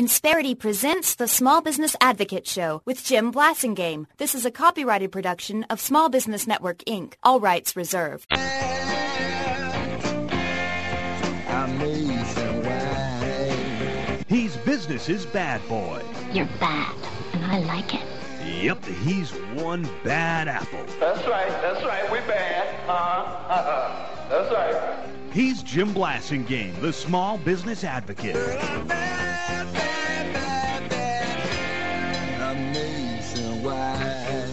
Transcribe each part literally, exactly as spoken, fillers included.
Insperity presents the Small Business Advocate Show with Jim Blasingame. This is a copyrighted production of Small Business Network, Incorporated. All rights reserved. He's business's bad boy. You're bad, and I like it. Yep, he's one bad apple. That's right, that's right, we bad. Uh-huh, uh-huh. That's right. He's Jim Blasingame, the Small Business Advocate. Bad, bad, bad, bad. Amazing why.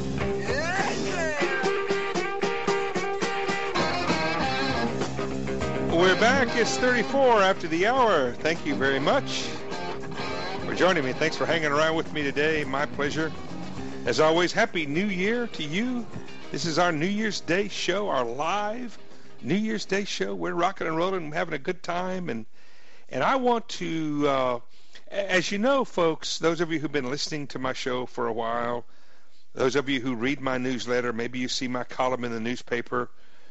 We're back. It's thirty-four after the hour. Thank you very much for joining me. Thanks for hanging around with me today. My pleasure. As always, Happy New Year to you. This is our New Year's Day show, our live New Year's Day show. We're rocking and rolling and having a good time. And and I want to, uh, as you know, folks, those of you who've been listening to my show for a while, those of you who read my newsletter, maybe you see my column in the newspaper,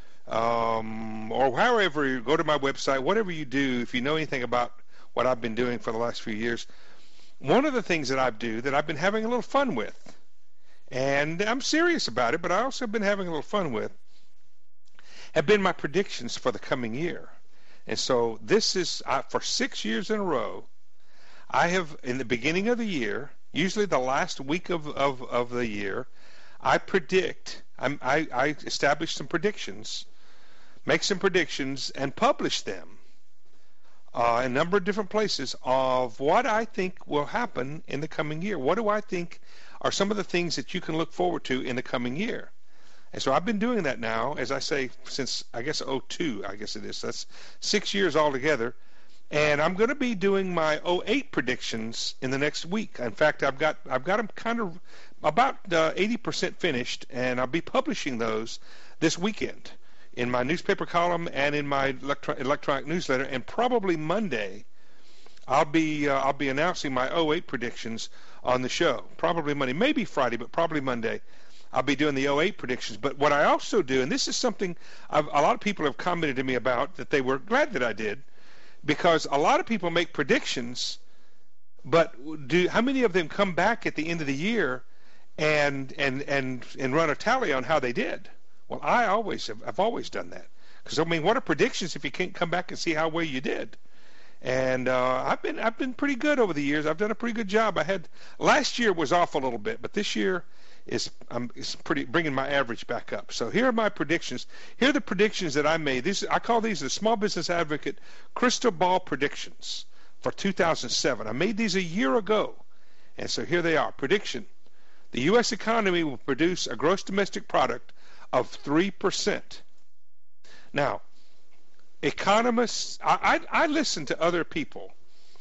um, or however you go to my website, whatever you do, if you know anything about what I've been doing for the last few years, one of the things that I do that I've been having a little fun with, and I'm serious about it, but I also have been having a little fun with, have been my predictions for the coming year. And so this is, uh, for six years in a row, I have, in the beginning of the year, usually the last week of, of, of the year, I predict, I'm, I, I establish some predictions, make some predictions, and publish them uh, in a number of different places of what I think will happen in the coming year. What do I think are some of the things that you can look forward to in the coming year? And so I've been doing that now, as I say, since, I guess, oh two, I guess it is. That's six years altogether. And I'm going to be doing my oh eight predictions in the next week. In fact, I've got I've got them kind of about uh, eighty percent finished, and I'll be publishing those this weekend in my newspaper column and in my electro- electronic newsletter. And probably Monday, I'll be uh, I'll be announcing my oh eight predictions on the show. Probably Monday, maybe Friday, but probably Monday. I'll be doing the oh eight predictions. But what I also do, and this is something I've, a lot of people have commented to me about, that they were glad that I did, because a lot of people make predictions, but do how many of them come back at the end of the year and and and and run a tally on how they did? Well, I always have. I've always done that, because I mean, what are predictions if you can't come back and see how well you did? And uh, I've been I've been pretty good over the years. I've done a pretty good job. I had last year was off a little bit, but this year is um, is pretty bringing my average back up. So here are my predictions. Here are the predictions that I made. These I call these the Small Business Advocate Crystal Ball predictions for two thousand seven. I made these a year ago, and so here they are. Prediction: the U S economy will produce a gross domestic product of three percent. Now, economists, I, I, I listen to other people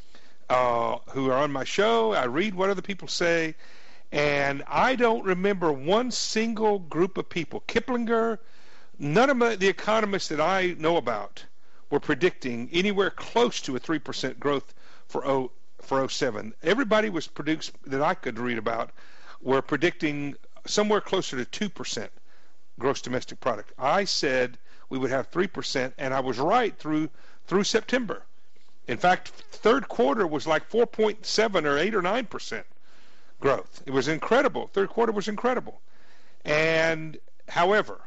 uh, who are on my show. I read what other people say, and I don't remember one single group of people. Kiplinger, none of my, the economists that I know about were predicting anywhere close to a three percent growth for oh, for oh seven. Everybody was produced that I could read about were predicting somewhere closer to two percent gross domestic product. I said we would have three percent, and I was right through through September. In fact, third quarter was like four point seven or eight or nine percent growth. It was incredible. Third quarter was incredible. And however,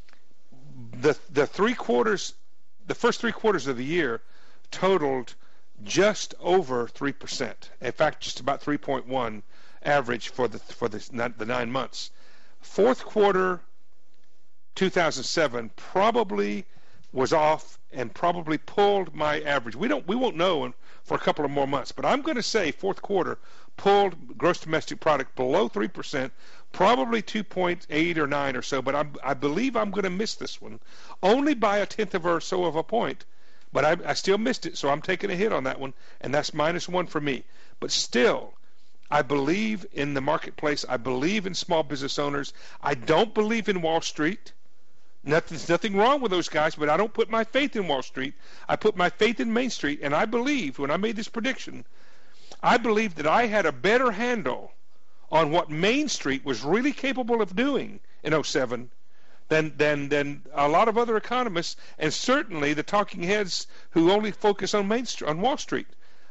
the the three quarters, the first three quarters of the year totaled just over three percent. In fact, just about three point one average for the for the, the nine months. Fourth quarter two thousand seven probably was off and probably pulled my average. We don't we won't know for a couple of more months, but I'm going to say fourth quarter pulled gross domestic product below three percent, probably two point eight or nine or so, but I'm, I believe I'm going to miss this one only by a tenth of or so of a point. But I, I still missed it, so I'm taking a hit on that one, and that's minus one for me. But still, I believe in the marketplace. I believe in small business owners. I don't believe in Wall Street. Nothing's nothing wrong with those guys, but I don't put my faith in Wall Street. I put my faith in Main Street, and I believe, when I made this prediction, I believe that I had a better handle on what Main Street was really capable of doing in oh seven than than than a lot of other economists, and certainly the talking heads who only focus on Main Street, on Wall Street.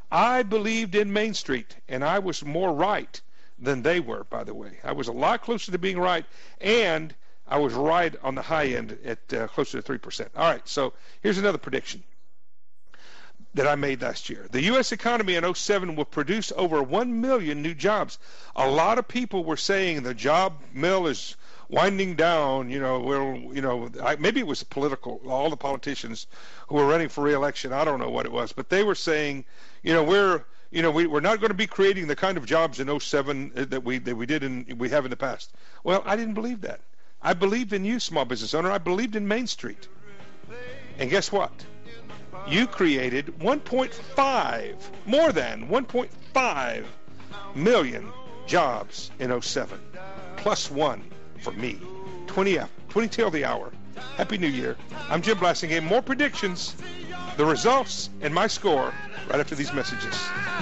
I believed in Main Street, and I was more right than they were, by the way. I was a lot closer to being right, and I was right on the high end at uh, closer to three percent. All right, so here's another prediction that I made last year. The U S economy in oh seven will produce over one million new jobs. A lot of people were saying the job mill is winding down. You know, we'll, you know, I, maybe it was political. All the politicians who were running for re-election, I don't know what it was, but they were saying, you know, we're, you know, we, we're not going to be creating the kind of jobs in oh seven that we that we did in we have in the past. Well, I didn't believe that. I believed in you, small business owner. I believed in Main Street. And guess what? You created one point five, more than one point five million jobs in oh seven. Plus one for me. twenty, twenty till the hour. Happy New Year. I'm Jim Blasingame. More predictions, the results, and my score right after these messages.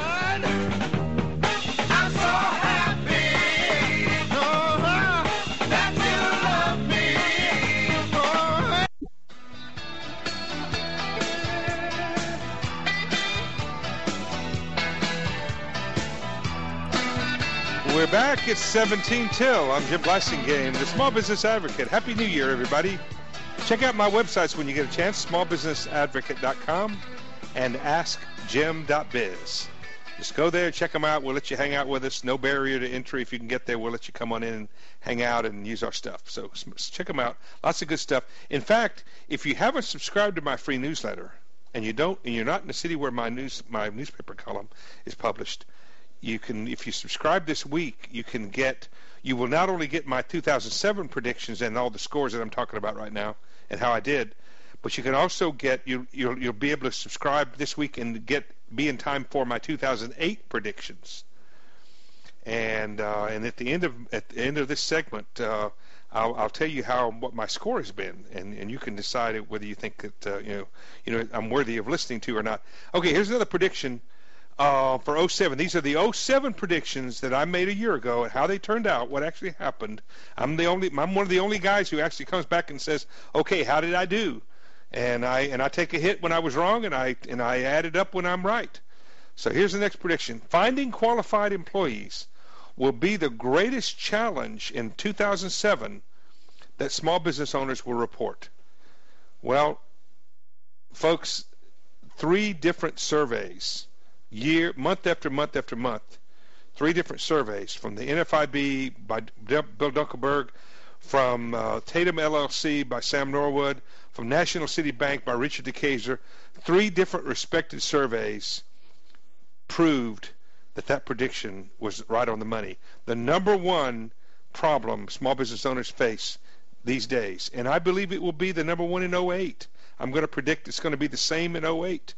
We're back. It's seventeen till. I'm Jim Blasingame, the Small Business Advocate. Happy New Year, everybody. Check out my websites when you get a chance, small business advocate dot com and ask jim dot biz. Just go there, check them out. We'll let you hang out with us. No barrier to entry. If you can get there, we'll let you come on in and hang out and use our stuff. So check them out. Lots of good stuff. In fact, if you haven't subscribed to my free newsletter and you don't, and you're not in the city where my news, my newspaper column is published, you can, if you subscribe this week, you can get, you will not only get my two thousand seven predictions and all the scores that I'm talking about right now and how I did, but you can also get, you, you'll, you'll be able to subscribe this week and get, be in time for my two thousand eight predictions. And uh, and at the end of at the end of this segment, uh, I'll, I'll tell you how what my score has been, and, and you can decide whether you think that uh, you know you know I'm worthy of listening to or not. Okay, here's another prediction. Uh, for oh seven. These are the oh seven predictions that I made a year ago and how they turned out, what actually happened. I'm the only, I'm one of the only guys who actually comes back and says, okay, how did I do? And I and I take a hit when I was wrong, and I and I add it up when I'm right. So here's the next prediction. Finding qualified employees will be the greatest challenge in two thousand seven that small business owners will report. Well, folks, three different surveys, year, month after month after month, three different surveys from the N F I B by Bill Dunkelberg, from uh, Tatum L L C by Sam Norwood, from National City Bank by Richard DeKaiser. Three different respected surveys proved that that prediction was right on the money. The number one problem small business owners face these days, and I believe it will be the number one in oh eight. I'm going to predict it's going to be the same in oh eight.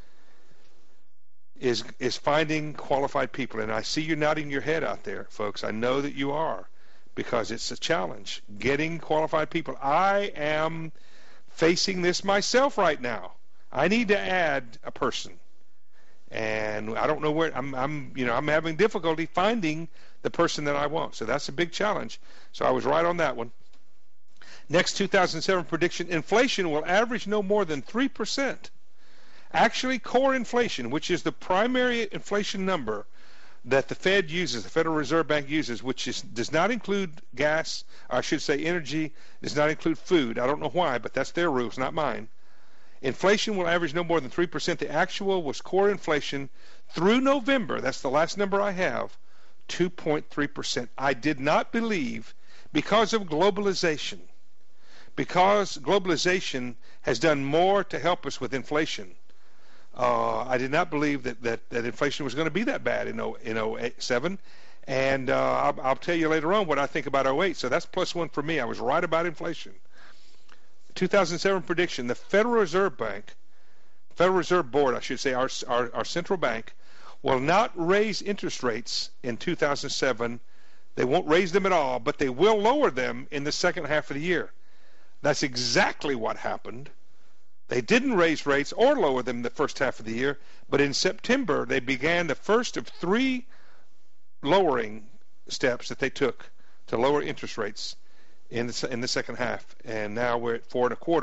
Is is finding qualified people. And I see you nodding your head out there, folks. I know that you are, because it's a challenge. Getting qualified people. I am facing this myself right now. I need to add a person. And I don't know where I'm I'm you know, I'm having difficulty finding the person that I want. So that's a big challenge. So I was right on that one. Next two thousand seven prediction, inflation will average no more than three percent. Actually, core inflation, which is the primary inflation number that the Fed uses, the Federal Reserve Bank uses, which is, does not include gas, or I should say energy, does not include food. I don't know why, but that's their rules, not mine. Inflation will average no more than three percent. The actual was core inflation through November, that's the last number I have, two point three percent. I did not believe, because of globalization, because globalization has done more to help us with inflation, Uh, I did not believe that, that, that inflation was going to be that bad in oh seven, and uh, I'll, I'll tell you later on what I think about oh eight, so that's plus one for me. I was right about inflation. two thousand seven prediction, the Federal Reserve Bank, Federal Reserve Board, I should say, our, our, our central bank, will not raise interest rates in two thousand seven. They won't raise them at all, but they will lower them in the second half of the year. That's exactly what happened. They didn't raise rates or lower them the first half of the year, but in September they began the first of three lowering steps that they took to lower interest rates in the, in the second half, and now we're at four and a quarter,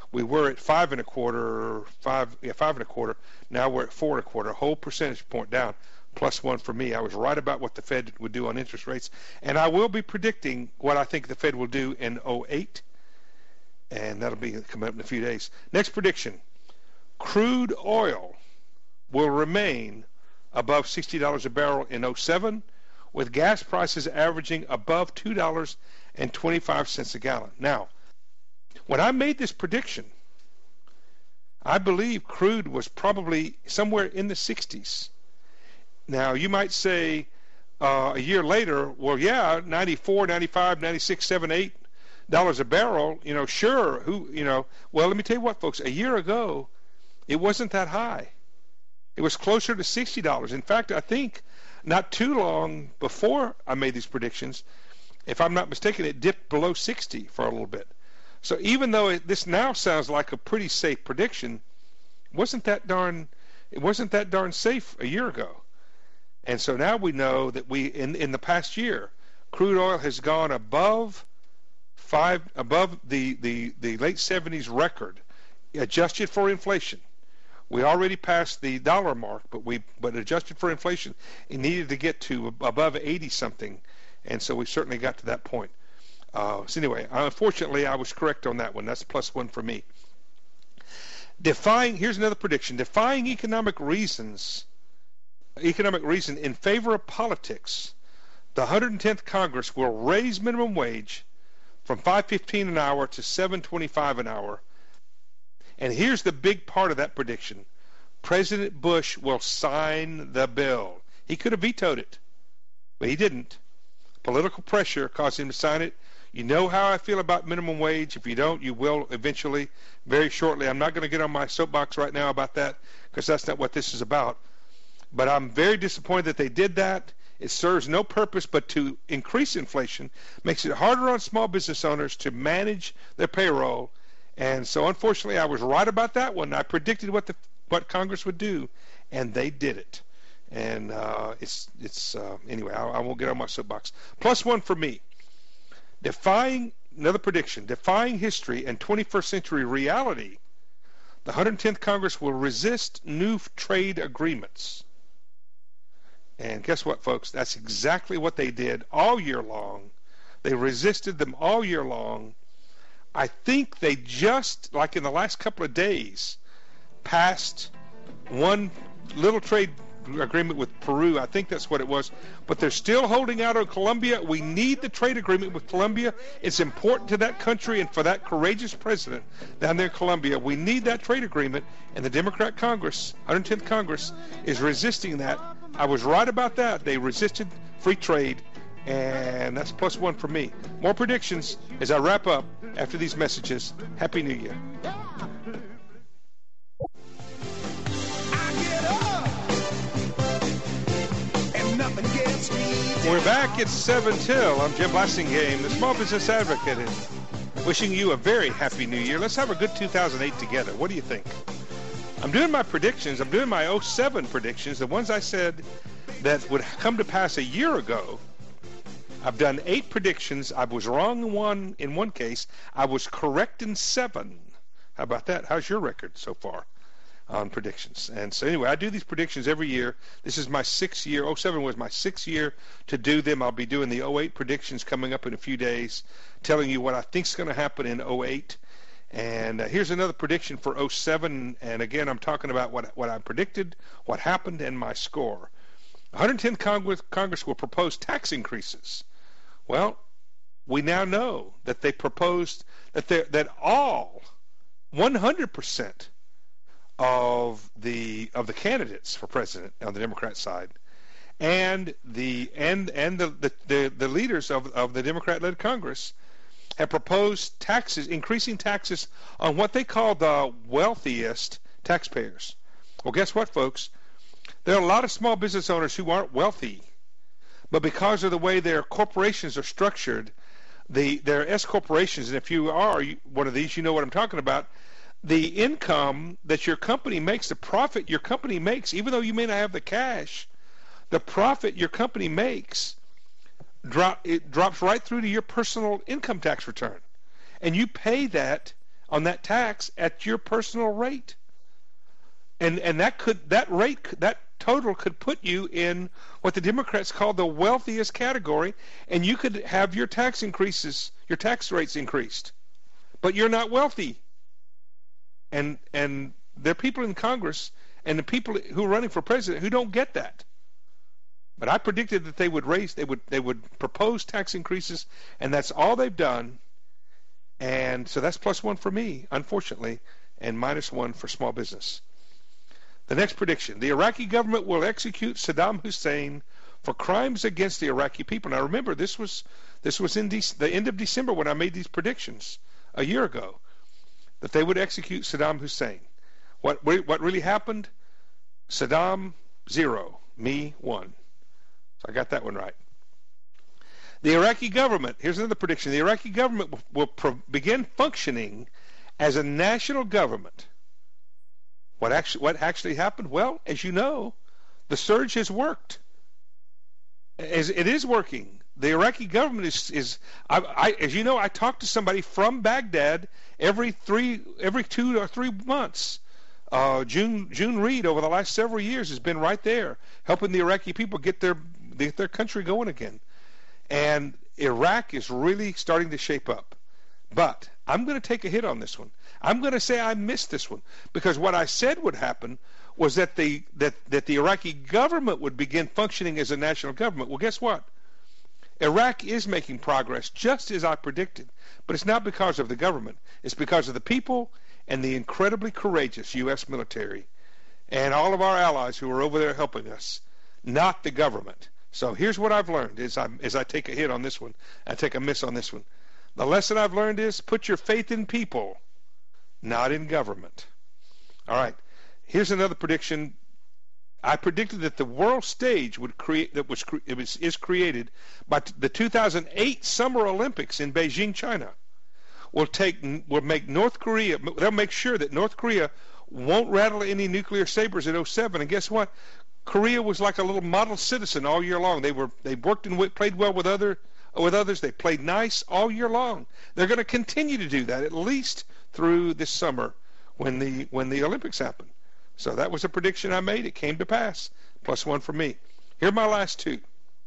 We were at five and a quarter, five, yeah, five and a quarter. Now we're at four and a quarter, a whole percentage point down. Plus one for me. I was right about what the Fed would do on interest rates, and I will be predicting what I think the Fed will do in oh eight, and that'll be coming up in a few days. Next prediction: crude oil will remain above sixty dollars a barrel in oh seven, with gas prices averaging above two dollars and twenty-five cents a gallon. Now, when I made this prediction, I believe crude was probably somewhere in the sixties. Now, you might say uh, a year later, well, yeah, ninety-four, ninety-five, ninety-six, seven, eight dollars a barrel, you know, sure, who, you know, well, let me tell you what, folks, a year ago, it wasn't that high. It was closer to sixty dollars. In fact, I think not too long before I made these predictions, if I'm not mistaken, it dipped below sixty for a little bit. So even though it, this now sounds like a pretty safe prediction, wasn't that darn, it wasn't that darn safe a year ago. And so now we know that we, in in the past year, crude oil has gone above five, above the, the, the late seventies record, adjusted for inflation. We already passed the dollar mark, but we but adjusted for inflation, it needed to get to above eighty something, and so we certainly got to that point. Uh, so anyway, unfortunately, I was correct on that one. That's plus one for me. Defying, here's another prediction: defying economic reasons. economic reason in favor of politics, the one hundred tenth Congress will raise minimum wage from five fifteen an hour to seven twenty-five an hour. And here's the big part of that prediction: President Bush will sign the bill. He could have vetoed it, but he didn't. Political pressure caused him to sign it. You know how I feel about minimum wage. If you don't, you will eventually, very shortly. I'm not going to get on my soapbox right now about that, because that's not what this is about. But I'm very disappointed that they did that. It serves no purpose but to increase inflation, makes it harder on small business owners to manage their payroll. And so, unfortunately, I was right about that one. I predicted what the what Congress would do, and they did it. And uh, it's it's uh, anyway. I, I won't get on my soapbox. Plus one for me. Defying another prediction: defying history and twenty-first century reality, the one hundred tenth Congress will resist new trade agreements. And guess what, folks? That's exactly what they did all year long. They resisted them all year long. I think they just, like in the last couple of days, passed one little trade agreement with Peru. I think that's what it was. But they're still holding out on Colombia. We need the trade agreement with Colombia. It's important to that country and for that courageous president down there in Colombia. We need that trade agreement, and the Democrat Congress, one hundred tenth Congress, is resisting that. I was right about that. They resisted free trade, and that's plus one for me. More predictions as I wrap up after these messages. Happy New Year. We're back at seven till. I'm Jim Blassingame, the Small Business Advocate, and wishing you a very happy New Year. Let's have a good two thousand eight together. What do you think? I'm doing my predictions. I'm doing my oh seven predictions, the ones I said that would come to pass a year ago. I've done eight predictions. I was wrong in one, in one case. I was correct in seven. How about that? How's your record so far on predictions? And so anyway, I do these predictions every year. This is my sixth year. oh seven was my sixth year to do them. I'll be doing the oh eight predictions coming up in a few days, telling you what I think is going to happen in oh eight. And uh, here's another prediction for oh seven. And again, I'm talking about what what I predicted, what happened, and my score. one hundred tenth Congress, Congress will propose tax increases. Well, we now know that they proposed that they that all one hundred percent of the of the candidates for president on the Democrat side, and the and and the the, the, the leaders of of the Democrat-led Congress have proposed taxes, increasing taxes on what they call the wealthiest taxpayers. Well, guess what, folks? There are a lot of small business owners who aren't wealthy, but because of the way their corporations are structured, the they're S corporations, and if you are one of these, you know what I'm talking about. The income that your company makes, the profit your company makes, even though you may not have the cash, the profit your company makes drop it drops right through to your personal income tax return, and you pay that on that tax at your personal rate. And and that could that rate that total could put you in what the Democrats call the wealthiest category, and you could have your tax increases, your tax rates increased. But you're not wealthy. And and there are people in Congress and the people who are running for president who don't get that. But I predicted that they would raise, they would they would propose tax increases, and that's all they've done. And so that's plus one for me, unfortunately, and minus one for small business. The next prediction: the Iraqi government will execute Saddam Hussein for crimes against the Iraqi people. Now remember, this was this was in De- the end of December when I made these predictions a year ago, that they would execute Saddam Hussein. What what really happened? Saddam zero, me one. So I got that one right. The Iraqi government, here's another prediction, the Iraqi government will, will pro- begin functioning as a national government. What actually, what actually happened? Well, as you know, the surge has worked. As it is working. The Iraqi government is, is I, I, as you know, I talk to somebody from Baghdad every three, every two or three months. Uh, June June Reed over the last several years has been right there helping the Iraqi people get their get their country going again. And Iraq is really starting to shape up. But I'm going to take a hit on this one. I'm going to say I missed this one, because what I said would happen was that the that, that the Iraqi government would begin functioning as a national government. Well, guess what? Iraq is making progress just as I predicted, but it's not because of the government. It's because of the people and the incredibly courageous U S military and all of our allies who are over there helping us, not the government. So here's what I've learned as I, as I take a hit on this one, I take a miss on this one. The lesson I've learned is put your faith in people, not in government. All right, here's another prediction. I predicted that the world stage would create that was it was is created by the two thousand eight Summer Olympics in Beijing, China. Will take will make North Korea. They'll make sure that North Korea won't rattle any nuclear sabers in oh seven. And guess what? Korea was like a little model citizen all year long. They were they worked and played well with other with others. They played nice all year long. They're going to continue to do that at least through this summer when the when the Olympics happen. So that was a prediction I made. It came to pass. Plus one for me. Here are my last two.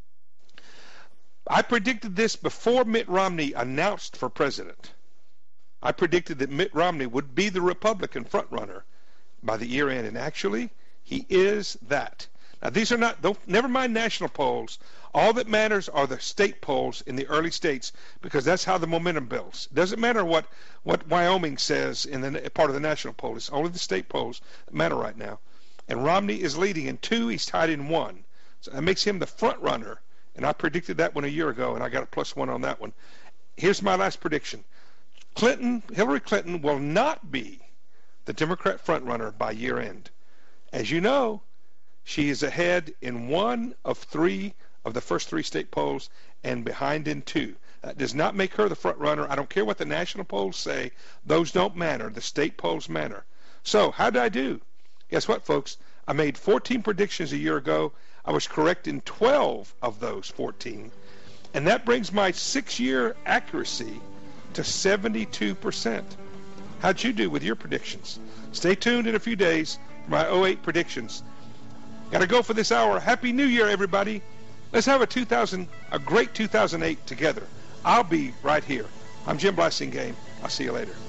I predicted this before Mitt Romney announced for president. I predicted that Mitt Romney would be the Republican frontrunner by the year end, and actually, he is that. Now, these are not, don't, never mind national polls. All that matters are the state polls in the early states, because that's how the momentum builds. It doesn't matter what, what Wyoming says in the part of the national poll. It's only the state polls that matter right now. And Romney is leading in two. He's tied in one. So that makes him the front runner. And I predicted that one a year ago, and I got a plus one on that one. Here's my last prediction. Clinton, Hillary Clinton will not be the Democrat frontrunner by year end. As you know, she is ahead in one of three of the first three state polls and behind in two. That does not make her the front runner. I don't care what the national polls say. Those don't matter. The state polls matter. So how did I do? Guess what, folks? I made fourteen predictions a year ago. I was correct in twelve of those fourteen. And that brings my six-year accuracy to seventy-two percent. How'd you do with your predictions? Stay tuned in a few days for my oh eight predictions. Got to go for this hour. Happy New Year, everybody. Let's have a two thousand, a great two thousand eight together. I'll be right here. I'm Jim Blasingame. I'll see you later.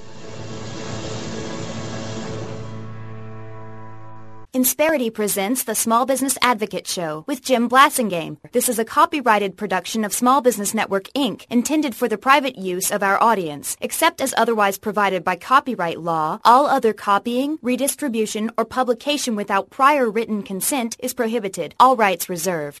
Insperity presents the Small Business Advocate Show with Jim Blasingame. This is a copyrighted production of Small Business Network, Incorporated, intended for the private use of our audience. Except as otherwise provided by copyright law, all other copying, redistribution, or publication without prior written consent is prohibited. All rights reserved.